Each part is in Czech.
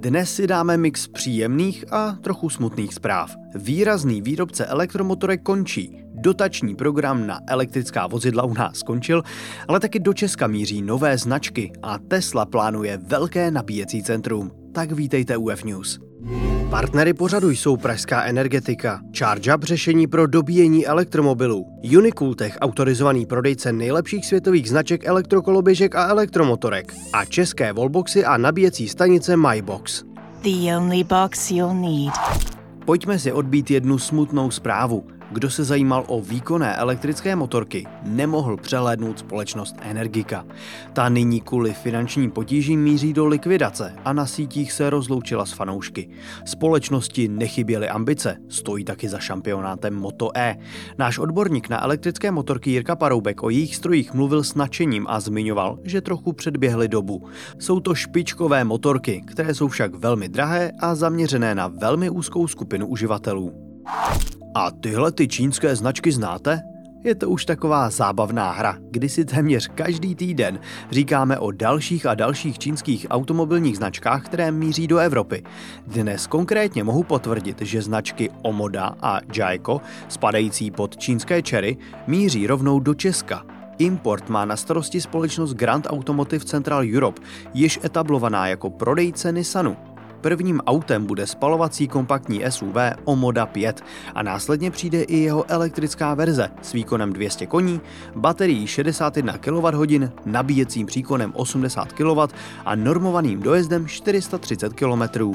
Dnes si dáme mix příjemných a trochu smutných zpráv. Výrazný výrobce elektromotorek končí. Dotační program na elektrická vozidla u nás skončil, ale taky do Česka míří nové značky a Tesla plánuje velké nabíjecí centrum. Tak vítejte u F-News. Partnery pořadu jsou pražská Energetika, ChargeUp řešení pro dobíjení elektromobilů, Unicooltech autorizovaný prodejce nejlepších světových značek elektrokoloběžek a elektromotorek a české wallboxy a nabíjecí stanice MyBox. The only box you'll need. Pojďme si odbít jednu smutnou zprávu. Kdo se zajímal o výkonné elektrické motorky, nemohl přehlédnout společnost Energica. Ta nyní kvůli finančním potížím míří do likvidace a na sítích se rozloučila s fanoušky. Společnosti nechyběly ambice, stojí taky za šampionátem Moto-E. Náš odborník na elektrické motorky Jirka Paroubek o jejich strojích mluvil s nadšením a zmiňoval, že trochu předběhly dobu. Jsou to špičkové motorky, které jsou však velmi drahé a zaměřené na velmi úzkou skupinu uživatelů. A tyhle ty čínské značky znáte? Je to už taková zábavná hra, kdy si téměř každý týden říkáme o dalších a dalších čínských automobilních značkách, které míří do Evropy. Dnes konkrétně mohu potvrdit, že značky Omoda a Jayco, spadající pod čínské Chery, míří rovnou do Česka. Import má na starosti společnost Grand Automotive Central Europe, již etablovaná jako prodejce Nissanu. Prvním autem bude spalovací kompaktní SUV Omoda 5 a následně přijde i jeho elektrická verze s výkonem 200 koní, baterií 61 kWh, nabíjecím příkonem 80 kW a normovaným dojezdem 430 km.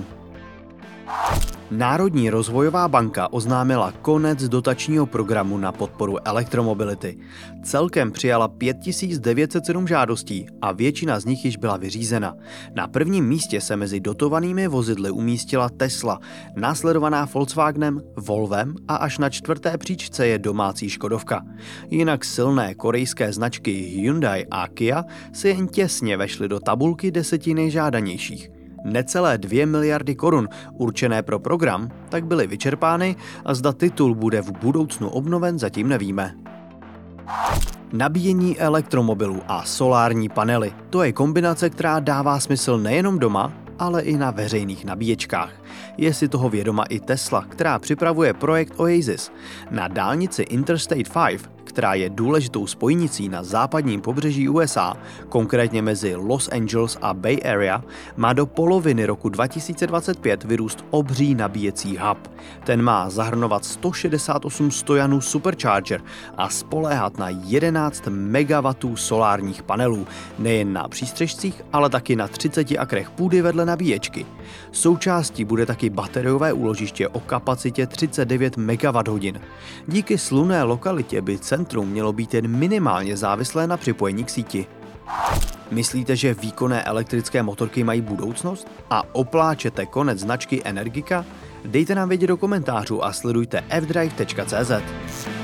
Národní rozvojová banka oznámila konec dotačního programu na podporu elektromobility. Celkem přijala 5907 žádostí a většina z nich již byla vyřízena. Na prvním místě se mezi dotovanými vozidly umístila Tesla, následovaná Volkswagenem, Volvem a až na čtvrté příčce je domácí Škodovka. Jinak silné korejské značky Hyundai a Kia se jen těsně vešly do tabulky 10 nejžádanějších. Necelé 2 miliardy korun určené pro program tak byly vyčerpány a zda titul bude v budoucnu obnoven, zatím nevíme. Nabíjení elektromobilů a solární panely. To je kombinace, která dává smysl nejenom doma, ale i na veřejných nabíječkách. Je si toho vědoma i Tesla, která připravuje projekt Oasis. Na dálnici Interstate 5, která je důležitou spojnicí na západním pobřeží USA, konkrétně mezi Los Angeles a Bay Area, má do poloviny roku 2025 vyrůst obří nabíjecí hub. Ten má zahrnovat 168 stojanů Supercharger a spoléhat na 11 MW solárních panelů, nejen na přístřešcích, ale taky na 30 akrech půdy vedle nabíječky. Součástí bude taky bateriové úložiště o kapacitě 39 MWh. Díky slunné lokalitě by centrum mělo být jen minimálně závislé na připojení k síti. Myslíte, že výkonné elektrické motorky mají budoucnost? A opláčete konec značky Energica? Dejte nám vědět do komentářů a sledujte fdrive.cz.